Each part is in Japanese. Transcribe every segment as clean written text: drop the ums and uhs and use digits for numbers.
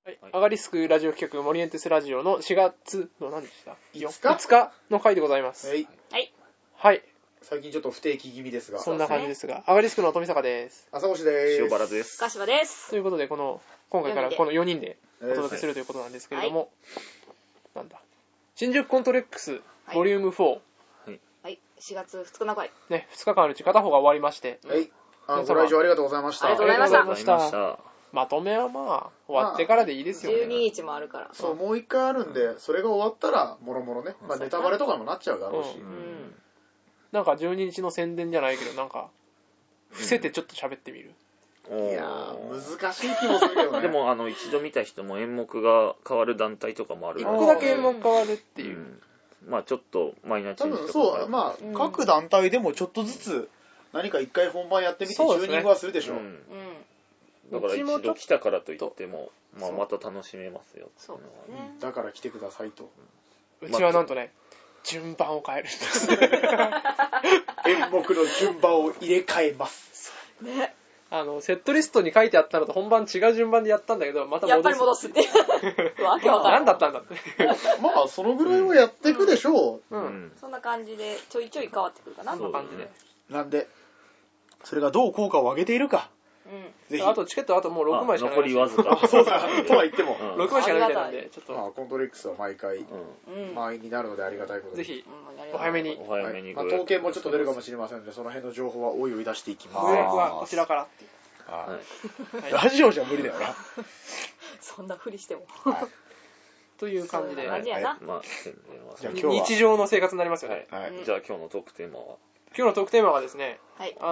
はい、アガリスクラジオ企画モリエンテスラジオの4月の何でした 5 日の回でございます。 はい。 はい。 最近ちょっと不定期気味ですが。 そんな感じですが、アガリスクの富坂です。 朝越です。 塩原です。 柏です。 ということで、今回からこの4人でお届けするということなんですけれども、なんだ。新宿コントレックスボリューム4。 はい。4月2日の回。 ね、2日間あるうち片方が終わりまして。 はい。ご来場ありがとうございました。 ありがとうございました。 まとめはまあ終わってからでいいですよね。 12日もあるから。 そう、もう1回あるんで、それが終わったらもろもろね、まあネタバレとかもなっちゃうだろうし。 なんか12日の宣伝じゃないけど、なんか伏せてちょっと喋ってみる。 いやー、難しい気もするけどね。 でも一度見た人も演目が変わる団体とかもある。 1個だけ演目変わるっていう。 まあちょっとマイナーチェンジとか。 そう、まあ各団体でもちょっとずつ何か1回本番やってみてチューニングはするでしょ。 だから一度来たからといっても、まあまた楽しめますよ。 そうですね。 だから来てくださいと。 うちはなんとね、順番を変えるんです。 演目の順番を入れ替えます。 ね。 セットリストに書いてあったのと本番違う順番でやったんだけど、またやっぱり戻すって。わけわかんない。 何だったんだって。 まあ、そのぐらいはやっていくでしょう。 そんな感じで、ちょいちょい変わってくるかな。 そんな感じで。 なんで、それがどう効果を上げているか。 ぜひ。あとチケットあともう6枚しかない。 残りわずか。 そうだ、とは言っても。 6枚しかないみたいなんで、ちょっと。 まあ、コントレックスは毎回、満員になるのでありがたいことで。 ぜひ、お早めに。 まあ、統計もちょっと出るかもしれませんので、その辺の情報はおいおい出していきます。 予約はこちらから。 ラジオじゃ無理だよな。 そんなふりしても。 という感じで。日常の生活になりますよね。 じゃあ今日のトークテーマは今日のトークテーマはですね、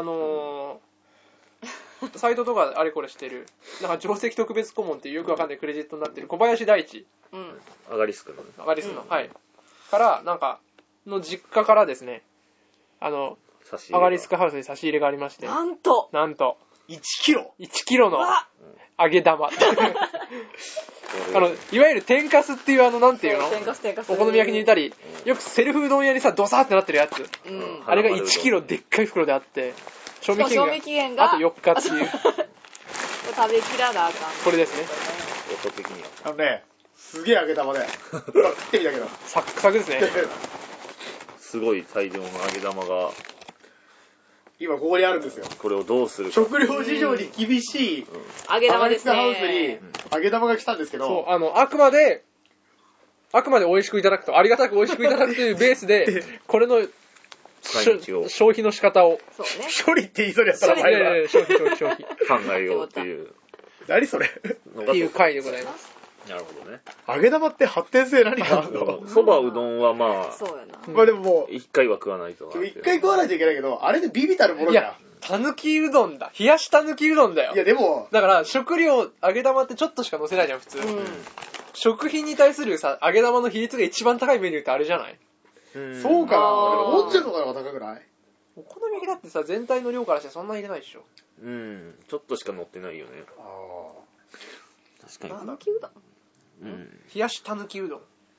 サイトとかあれこれしてる、なんか上席特別顧問っていうよくわかんないクレジットになってる小林大地。 アガリスクの。 アガリスクの。はい。から、なんか、の実家からですね、アガリスクハウスに差し入れがありまして。 なんと 1キロ ?1 キロの揚げ玉。いわゆる天かすっていうなんていうのお好み焼きに入れたり、よくセルフうどん屋にさ、ドサーってなってるやつ。あれが1キロでっかい袋であって、賞味期限があと4日っていう。 食べきらなあかん。 これですね。 音的には。 ね、すげえ揚げ玉で。食ってみたけど。 サックサクですね。 すごい大量の揚げ玉が。 今ここにあるんですよ。 これをどうするか。 食料事情に厳しい揚げ玉ですね。 ハウスに揚げ玉が来たんですけど、 そう、あくまで美味しくいただくと、ありがたく美味しくいただくというベースで、これの消費の仕方を。 そうね。 処理って言いそうやったら前は。 消費。 考えようっていう。 何それっていう回でございます。 なるほどね。 揚げ玉って発展性何かあるの？ そばうどんはまあ、 そうやな。 まあでももう、 一回は食わないと。 一回食わないといけないけど、あれでビビたるものじゃん。 いや、たぬきうどんだ。冷やしたぬきうどんだよ。 いやでも、 だから食料、揚げ玉ってちょっとしか乗せないじゃん、普通。食品に対するさ、揚げ玉の比率が一番高いメニューってあれじゃない？ そうかな。持ってるのが高くない？ お好み焼きだってさ、全体の量からしてそんな入れないでしょ。 ちょっとしか乗ってないよね。確かに。 たぬきうどん？ 冷やしたぬきうどん。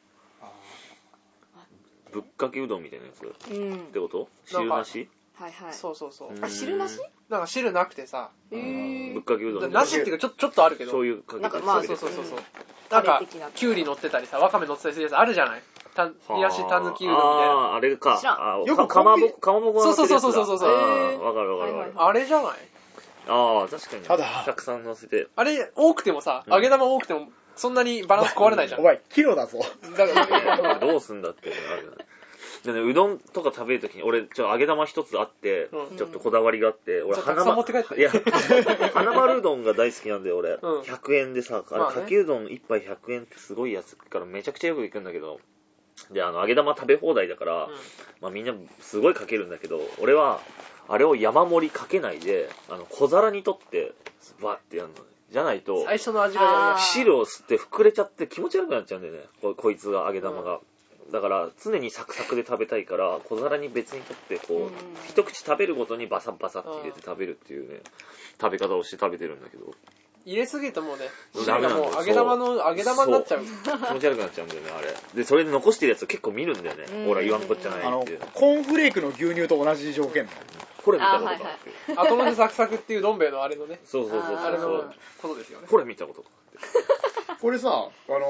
ぶっかけうどんみたいなやつってこと？汁なし？ はいはい。 そう。 あ、汁なし？ なんか汁なくてさ。 ぶっかけうどん。 なしっていうかちょっとあるけど。 醤油かけて。 なんかまあそう。なんかきゅうり乗ってたりさ、わかめ乗ってたりするやつあるじゃない。冷やしたぬきうどんみたいな。 あれか。 よくかまぼこが乗ってるやつだ。 そう。 わかる。 あれじゃない？ 確かに。 ただ、 たくさん乗せて。 あれ多くてもさ、揚げ玉多くてもそんなにバランス壊れないじゃん。 お前、キロだぞ。 だからどうすんだってあるよね。でね、うどんとか食べるときに、俺、揚げ玉一つあって、ちょっとこだわりがあって、俺、花丸うどんが大好きなんだよ、俺。100円でさ、かけうどん1杯100円ってすごい安いからめちゃくちゃよく行くんだけど、で、揚げ玉食べ放題だから、まあみんなすごいかけるんだけど、俺は、あれを山盛りかけないで、小皿に取って、バーってやるの。じゃないと、 最初の味が汁を吸って膨れちゃって気持ち悪くなっちゃうんだよね、こいつが揚げ玉が。だから常にサクサクで食べたいから小皿に別に取ってこう一口食べるごとにバサバサって入れて食べるっていうね食べ方をして食べてるんだけど入れすぎるともうね汁がもう揚げ玉になっちゃう。 気持ち悪くなっちゃうんだよねあれでそれで残してるやつを結構見るんだよねほら言わんこっちゃないってコーンフレークの牛乳と同じ条件だこれ見たことかって後乗せサクサクっていうどん兵衛のあれのねそうあれのことですよねこれ見たことかってこれさ、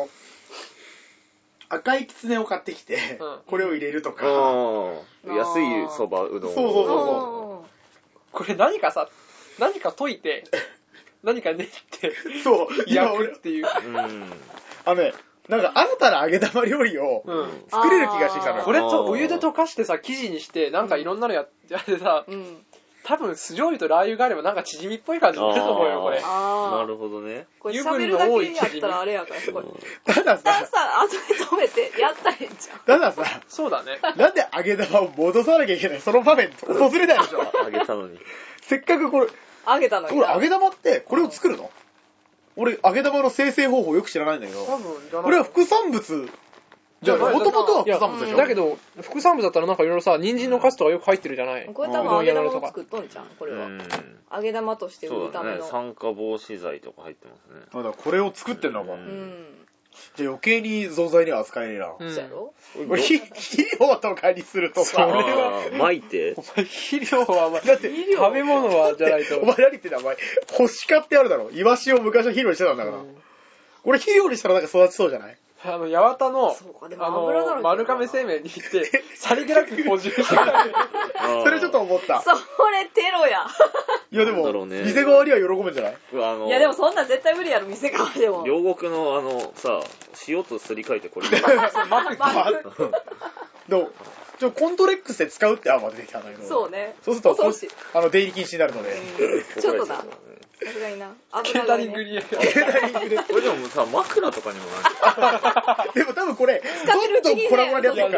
赤いきつねを買ってきて、これを入れるとか。 安いそばうどん。 そう。 これ何か溶いて、何か練って、 そう、 焼くっていう。 なんか新たな揚げ玉料理を作れる気がしてきたのよ。 これとお湯で溶かしてさ、生地にして、なんかいろんなのやってさ、多分酢醤油とラー油があればなんかチヂミっぽい感じになると思うよ、これ。 なるほどね。 これ喋るだけやったらあれやから、これ。 たださ、 後で止めて、やったらいいじゃん。 たださ、 そうだね。 なんで揚げ玉を戻さなきゃいけないその場面訪れないでしょ。 揚げたのに。 せっかくこれ、 揚げたのに。 俺揚げ玉ってこれを作るの？俺揚げ玉の生成方法よく知らないんだけど、これは副産物じゃあ、もともとは副産物でしょ。 だけど、副産物だったらなんかいろいろさ、人参のカスとかよく入ってるじゃない。 これ多分揚げ玉を作っとんじゃん、これは。揚げ玉として売るための。 酸化防止剤とか入ってますね。 だからこれを作ってんのか。じゃあ余計に惣菜には扱えねえな。 そうやろ？ 肥料とかにするとさ、 俺は巻いて。 肥料はだって食べ物はじゃないと。 お前何言ってんだお前。干し買ってあるだろ。イワシを昔は肥料にしてたんだから。これ肥料にしたらなんか育ちそうじゃない？ 八幡の、丸亀製麺に行って、さりげなく補充してそれちょっと思った。 それテロや。 いやでも、店側には喜ぶんじゃない？ いやでもそんなん絶対無理やろ、店側でも。 両国のさ、塩とすり替えてこれ。 巻く。 でも、コントレックスで使うって案は出てきたんだけど。 そうね。 そうすると、出入り禁止になるので。 ちょっとだ。さすがにな。 ケータリングに。 ケータリングで。 これでもさ、枕とかにもなる。でも多分これ、どんどんコラボラでやってるから。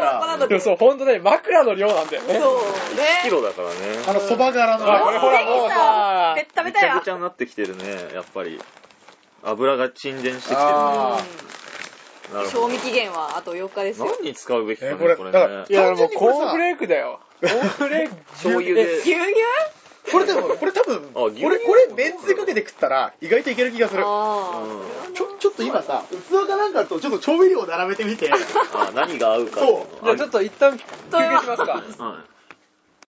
でもそう、ほんとね、枕の量なんだよね。 そうね。 1キロだからね。 蕎麦柄の。 これほらもうさ、 ベッタベタや。 ぐちゃぐちゃになってきてるね、やっぱり。油が沈殿してきてるね。 賞味期限はあと4日ですよ。 何に使うべきかね、 これね。 いや、もうコーンフレークだよ。コーンフレーク。 醤油で。 牛乳？ これでも、これ多分、これめんつゆかけて食ったら意外といける気がする。ちょっと今さ、器かなんかとちょっと調味料を並べてみて。 何が合うか。 そう。 じゃあちょっと一旦休憩しますか。 はい。